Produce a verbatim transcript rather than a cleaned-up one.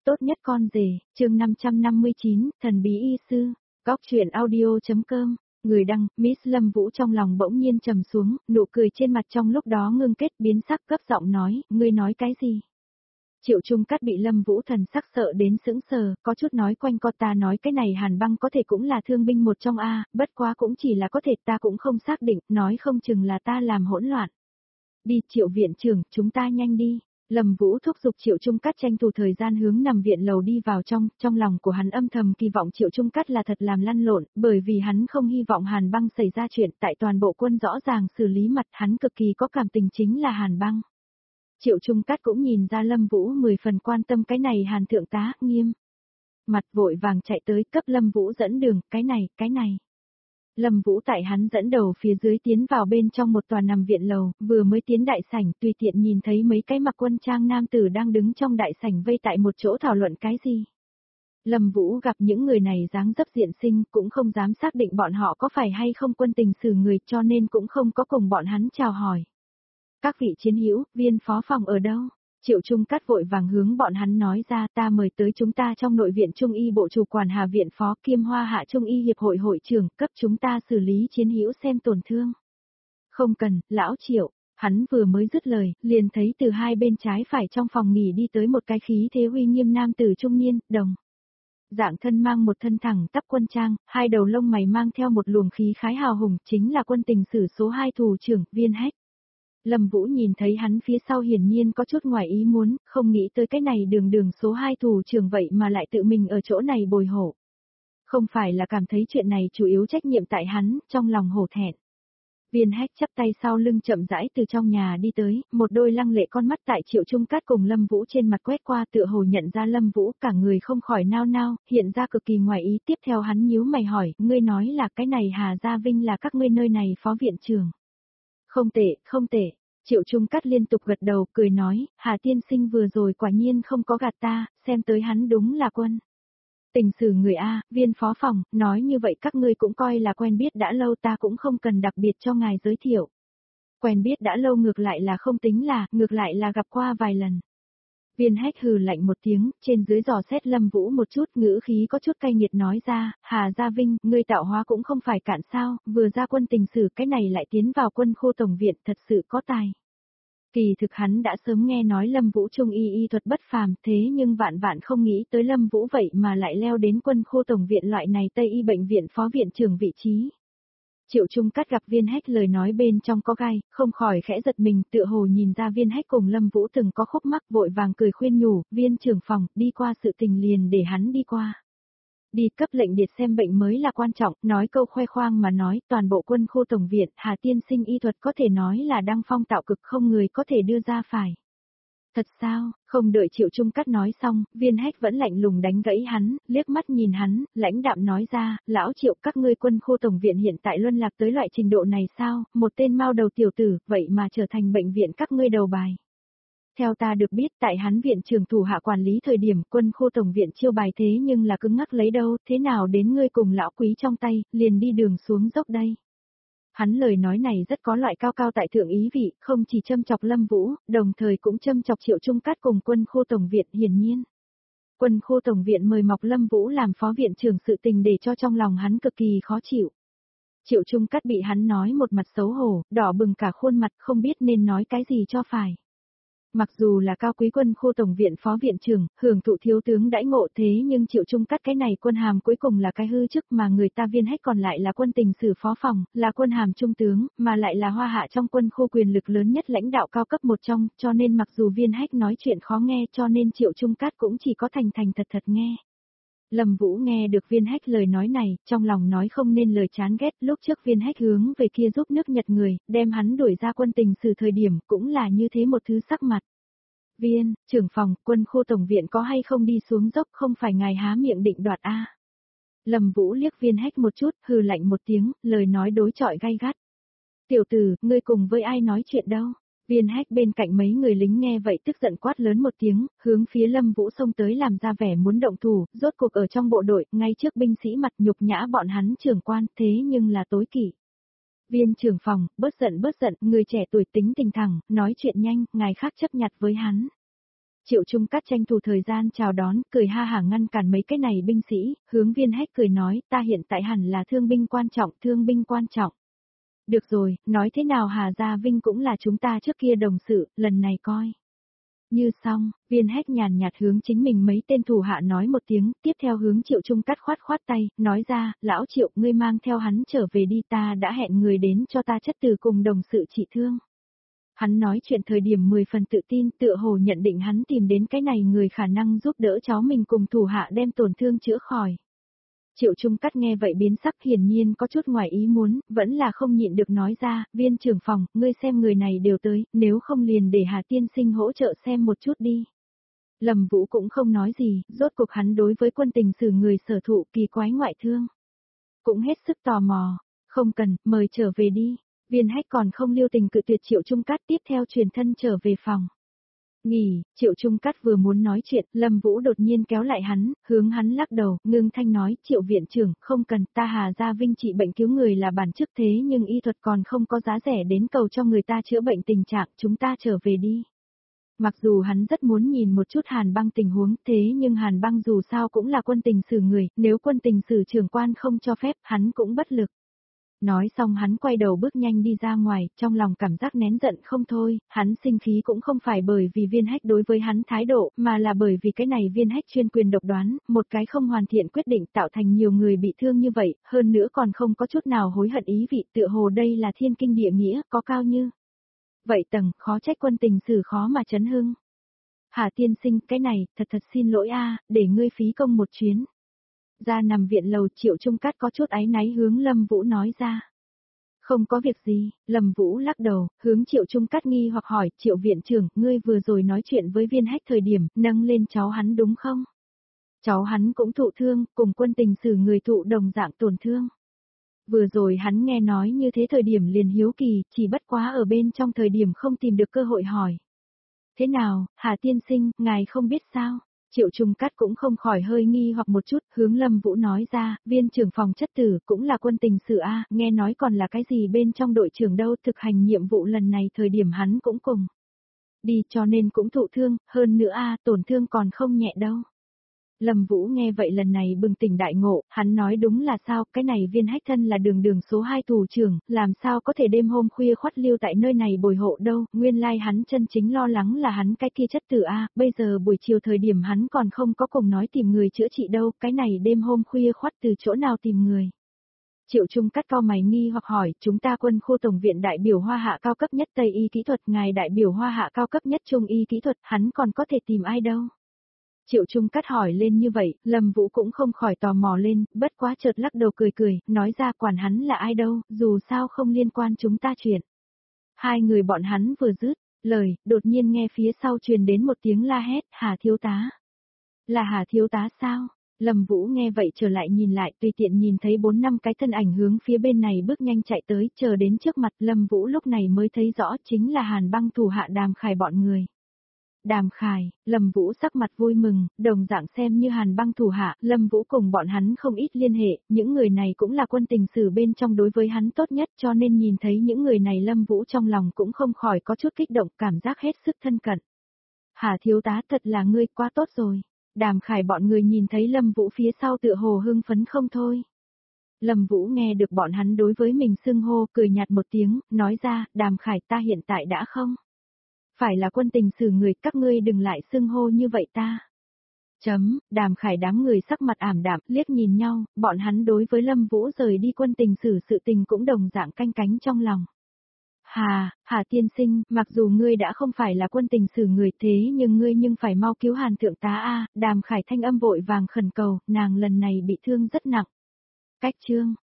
Tốt nhất con rể, chương năm trăm năm mươi chín, thần bí y sư, góc truyện audio.com, người đăng, Miss Lâm Vũ trong lòng bỗng nhiên trầm xuống, nụ cười trên mặt trong lúc đó ngưng kết biến sắc gấp giọng nói, ngươi nói cái gì? Triệu Trung Cát bị Lâm Vũ thần sắc sợ đến sững sờ, có chút nói quanh co ta nói cái này Hàn Băng có thể cũng là thương binh một trong A, bất quá cũng chỉ là có thể ta cũng không xác định, nói không chừng là ta làm hỗn loạn. Đi Triệu viện trưởng, chúng ta nhanh đi. Lâm Vũ thúc giục Triệu Trung Cát tranh thủ thời gian hướng nằm viện lầu đi vào trong, trong lòng của hắn âm thầm kỳ vọng Triệu Trung Cát là thật làm lăn lộn, bởi vì hắn không hy vọng Hàn Băng xảy ra chuyện tại toàn bộ quân rõ ràng xử lý mặt hắn cực kỳ có cảm tình chính là Hàn Băng. Triệu Trung Cát cũng nhìn ra Lâm Vũ mười phần quan tâm cái này Hàn thượng tá, nghiêm. Mặt vội vàng chạy tới cấp Lâm Vũ dẫn đường, cái này, cái này. Lâm Vũ tại hắn dẫn đầu phía dưới tiến vào bên trong một tòa nằm viện lầu, vừa mới tiến đại sảnh tùy tiện nhìn thấy mấy cái mặc quân trang nam tử đang đứng trong đại sảnh vây tại một chỗ thảo luận cái gì. Lâm Vũ gặp những người này dáng dấp diện sinh cũng không dám xác định bọn họ có phải hay không quân tình xử người cho nên cũng không có cùng bọn hắn chào hỏi. Các vị chiến hữu, viên phó phòng ở đâu? Triệu Trung Cát vội vàng hướng bọn hắn nói ra ta mời tới chúng ta trong nội viện Trung y bộ chủ quản Hà viện phó kiêm Hoa Hạ Trung y hiệp hội hội trưởng cấp chúng ta xử lý chiến hữu xem tổn thương. Không cần, lão Triệu, hắn vừa mới dứt lời, liền thấy từ hai bên trái phải trong phòng nghỉ đi tới một cái khí thế uy nghiêm nam tử trung niên, đồng. Dạng thân mang một thân thẳng tắp quân trang, hai đầu lông mày mang theo một luồng khí khái hào hùng chính là quân tình sử số hai thủ trưởng, Viên Hách. Lâm Vũ nhìn thấy hắn phía sau hiển nhiên có chút ngoài ý muốn, không nghĩ tới cái này đường đường số hai thủ trưởng vậy mà lại tự mình ở chỗ này bồi hộ. Không phải là cảm thấy chuyện này chủ yếu trách nhiệm tại hắn, trong lòng hổ thẹn. Viên Hách chắp tay sau lưng chậm rãi từ trong nhà đi tới, một đôi lăng lệ con mắt tại Triệu Trung Cát cùng Lâm Vũ trên mặt quét qua tựa hồ nhận ra Lâm Vũ cả người không khỏi nao nao, hiện ra cực kỳ ngoài ý tiếp theo hắn nhíu mày hỏi, ngươi nói là cái này Hà Gia Vinh là các ngươi nơi này phó viện trưởng. Không tệ, không tệ. Triệu Trung Cát liên tục gật đầu, cười nói, Hà tiên sinh vừa rồi quả nhiên không có gạt ta, xem tới hắn đúng là quân. Tình sử người A, viên phó phòng, nói như vậy các ngươi cũng coi là quen biết đã lâu ta cũng không cần đặc biệt cho ngài giới thiệu. Quen biết đã lâu ngược lại là không tính là, ngược lại là gặp qua vài lần. Viên Hách hừ lạnh một tiếng, trên dưới dò xét Lâm Vũ một chút ngữ khí có chút cay nghiệt nói ra, Hà Gia Vinh, ngươi tạo hóa cũng không phải cạn sao, vừa ra quân tình sử cái này lại tiến vào quân khu tổng viện thật sự có tài. Kỳ thực hắn đã sớm nghe nói Lâm Vũ trung y y thuật bất phàm thế nhưng vạn vạn không nghĩ tới Lâm Vũ vậy mà lại leo đến quân khu tổng viện loại này Tây y bệnh viện phó viện trưởng vị trí. Triệu Trung Cát gặp Viên Hách lời nói bên trong có gai, không khỏi khẽ giật mình tựa hồ nhìn ra Viên Hách cùng Lâm Vũ từng có khúc mắc vội vàng cười khuyên nhủ, viên trưởng phòng, đi qua sự tình liền để hắn đi qua. Đi cấp lệnh điệt xem bệnh mới là quan trọng, nói câu khoe khoang mà nói, toàn bộ quân khu tổng viện, Hà tiên sinh y thuật có thể nói là đăng phong tạo cực không người có thể đưa ra phải. Thật sao, không đợi Triệu Trung Cát nói xong, Viên Hách vẫn lạnh lùng đánh gãy hắn, liếc mắt nhìn hắn, lãnh đạm nói ra, lão Triệu các ngươi quân khu tổng viện hiện tại luân lạc tới loại trình độ này sao, một tên mao đầu tiểu tử, vậy mà trở thành bệnh viện các ngươi đầu bài. Theo ta được biết tại hắn viện trưởng thủ hạ quản lý thời điểm quân khu tổng viện chiêu bài thế nhưng là cứng ngắc lấy đâu, thế nào đến ngươi cùng lão quý trong tay, liền đi đường xuống dốc đây. Hắn lời nói này rất có loại cao cao tại thượng ý vị, không chỉ châm chọc Lâm Vũ, đồng thời cũng châm chọc Triệu Trung Cát cùng quân khu tổng viện hiển nhiên. Quân khu tổng viện mời mọc Lâm Vũ làm phó viện trưởng sự tình để cho trong lòng hắn cực kỳ khó chịu. Triệu Trung Cát bị hắn nói một mặt xấu hổ, đỏ bừng cả khuôn mặt không biết nên nói cái gì cho phải. Mặc dù là cao quý quân khu tổng viện phó viện trưởng, hưởng thụ thiếu tướng đãi ngộ thế nhưng Triệu Trung Cát cái này quân hàm cuối cùng là cái hư chức mà người ta Viên Hách còn lại là quân tình sử phó phòng, là quân hàm trung tướng, mà lại là Hoa Hạ trong quân khu quyền lực lớn nhất lãnh đạo cao cấp một trong, cho nên mặc dù Viên Hách nói chuyện khó nghe cho nên Triệu Trung Cát cũng chỉ có thành thành thật thật nghe. Lâm Vũ nghe được Viên Hách lời nói này, trong lòng nói không nên lời chán ghét, lúc trước Viên Hách hướng về kia giúp nước Nhật người, đem hắn đuổi ra quân tình sử thời điểm, cũng là như thế một thứ sắc mặt. Viên, trưởng phòng, quân khu tổng viện có hay không đi xuống dốc không phải ngài há miệng định đoạt a. Lâm Vũ liếc Viên Hách một chút, hừ lạnh một tiếng, lời nói đối chọi gay gắt. Tiểu tử, ngươi cùng với ai nói chuyện đâu? Viên Hách bên cạnh mấy người lính nghe vậy tức giận quát lớn một tiếng, hướng phía Lâm Vũ xông tới làm ra vẻ muốn động thủ, rốt cuộc ở trong bộ đội, ngay trước binh sĩ mặt nhục nhã bọn hắn trưởng quan, thế nhưng là tối kỵ. Viên trưởng phòng, bớt giận bớt giận, người trẻ tuổi tính tình thẳng, nói chuyện nhanh, ngài khác chấp nhặt với hắn. Triệu Trung Cát tranh thủ thời gian chào đón, cười ha hả ngăn cản mấy cái này binh sĩ, hướng Viên Hách cười nói, ta hiện tại hẳn là thương binh quan trọng, thương binh quan trọng. Được rồi, nói thế nào Hà Gia Vinh cũng là chúng ta trước kia đồng sự, lần này coi. Như xong, Viên Hách nhàn nhạt hướng chính mình mấy tên thủ hạ nói một tiếng, tiếp theo hướng Triệu Trung Cát khoát khoát tay, nói ra, lão Triệu, ngươi mang theo hắn trở về đi, ta đã hẹn người đến cho ta chất từ cùng đồng sự trị thương. Hắn nói chuyện thời điểm mười phần tự tin, tựa hồ nhận định hắn tìm đến cái này người khả năng giúp đỡ cháu mình cùng thủ hạ đem tổn thương chữa khỏi. Triệu Trung Cát nghe vậy biến sắc, hiển nhiên có chút ngoài ý muốn, vẫn là không nhịn được nói ra, Viên trưởng phòng, ngươi xem người này đều tới, nếu không liền để Hà tiên sinh hỗ trợ xem một chút đi. Lâm Vũ cũng không nói gì, rốt cuộc hắn đối với quân tình xử người sở thụ kỳ quái ngoại thương. Cũng hết sức tò mò, không cần, mời trở về đi. Viên Hách còn không lưu tình cự tuyệt Triệu Trung Cát, tiếp theo truyền thân trở về phòng. Nghỉ, Triệu Trung Cát vừa muốn nói chuyện, Lâm Vũ đột nhiên kéo lại hắn, hướng hắn lắc đầu, ngưng thanh nói, Triệu viện trưởng, không cần, ta Hà Gia Vinh trị bệnh cứu người là bản chức thế nhưng y thuật còn không có giá rẻ đến cầu cho người ta chữa bệnh tình trạng, chúng ta trở về đi. Mặc dù hắn rất muốn nhìn một chút Hàn Băng tình huống, thế nhưng Hàn Băng dù sao cũng là quân tình sử người, nếu quân tình sử trưởng quan không cho phép, hắn cũng bất lực. Nói xong hắn quay đầu bước nhanh đi ra ngoài, trong lòng cảm giác nén giận không thôi, hắn sinh khí cũng không phải bởi vì Viên Hách đối với hắn thái độ, mà là bởi vì cái này Viên Hách chuyên quyền độc đoán, một cái không hoàn thiện quyết định tạo thành nhiều người bị thương như vậy, hơn nữa còn không có chút nào hối hận ý vị, tựa hồ đây là thiên kinh địa nghĩa, có cao như. Vậy tầng, khó trách quân tình sử khó mà chấn hưng. Hà tiên sinh, cái này, thật thật xin lỗi a, để ngươi phí công một chuyến. Ra nằm viện lầu, Triệu Trung Cát có chút áy náy hướng Lâm Vũ nói ra. Không có việc gì, Lâm Vũ lắc đầu, hướng Triệu Trung Cát nghi hoặc hỏi, Triệu viện trưởng, ngươi vừa rồi nói chuyện với Viên Hách thời điểm, nâng lên cháu hắn đúng không? Cháu hắn cũng thụ thương, cùng quân tình sử người thụ đồng dạng tổn thương. Vừa rồi hắn nghe nói như thế thời điểm liền hiếu kỳ, chỉ bất quá ở bên trong thời điểm không tìm được cơ hội hỏi. Thế nào, Hà tiên sinh, ngài không biết sao? Triệu Trung Cát cũng không khỏi hơi nghi hoặc một chút, hướng Lâm Vũ nói ra, viên trưởng phòng chất tử cũng là quân tình sử A, nghe nói còn là cái gì bên trong đội trưởng đâu, thực hành nhiệm vụ lần này thời điểm hắn cũng cùng. Đi cho nên cũng thụ thương, hơn nữa A, tổn thương còn không nhẹ đâu. Lâm Vũ nghe vậy lần này bừng tỉnh đại ngộ, hắn nói đúng là sao, cái này Viên Hách thân là đường đường số hai thủ trưởng, làm sao có thể đêm hôm khuya khoắt lưu tại nơi này bồi hộ đâu, nguyên lai like hắn chân chính lo lắng là hắn cái kia chất tử A, bây giờ buổi chiều thời điểm hắn còn không có cùng nói tìm người chữa trị đâu, cái này đêm hôm khuya khoắt từ chỗ nào tìm người. Triệu Trung Cát cao mày nghi hoặc hỏi, chúng ta quân khu tổng viện đại biểu Hoa Hạ cao cấp nhất Tây y kỹ thuật, ngài đại biểu Hoa Hạ cao cấp nhất Trung y kỹ thuật, hắn còn có thể tìm ai đâu. Triệu Trung Cát hỏi lên như vậy, Lâm Vũ cũng không khỏi tò mò lên, bất quá chợt lắc đầu cười cười, nói ra quản hắn là ai đâu, dù sao không liên quan chúng ta chuyện. Hai người bọn hắn vừa dứt lời, đột nhiên nghe phía sau truyền đến một tiếng la hét, Hà thiếu tá. Là Hà thiếu tá sao? Lâm Vũ nghe vậy trở lại nhìn lại, tùy tiện nhìn thấy bốn năm cái thân ảnh hướng phía bên này bước nhanh chạy tới, chờ đến trước mặt Lâm Vũ lúc này mới thấy rõ chính là Hàn Băng thủ hạ Đàm Khải bọn người. Đàm Khải, Lâm Vũ sắc mặt vui mừng, đồng dạng xem như Hàn Băng thủ hạ, Lâm Vũ cùng bọn hắn không ít liên hệ, những người này cũng là quân tình sử bên trong đối với hắn tốt nhất cho nên nhìn thấy những người này Lâm Vũ trong lòng cũng không khỏi có chút kích động, cảm giác hết sức thân cận. Hà thiếu tá thật là ngươi quá tốt rồi. Đàm Khải bọn người nhìn thấy Lâm Vũ phía sau tựa hồ hưng phấn không thôi. Lâm Vũ nghe được bọn hắn đối với mình xưng hô, cười nhạt một tiếng, nói ra, Đàm Khải ta hiện tại đã không phải là quân tình sử người, các ngươi đừng lại xưng hô như vậy ta. Chấm, Đàm Khải đám người sắc mặt ảm đạm, liếc nhìn nhau, bọn hắn đối với Lâm Vũ rời đi quân tình sử sự tình cũng đồng dạng canh cánh trong lòng. Hà, Hà tiên sinh, mặc dù ngươi đã không phải là quân tình sử người thế nhưng ngươi nhưng phải mau cứu Hàn thượng tá a, Đàm Khải thanh âm vội vàng khẩn cầu, nàng lần này bị thương rất nặng. Cách chương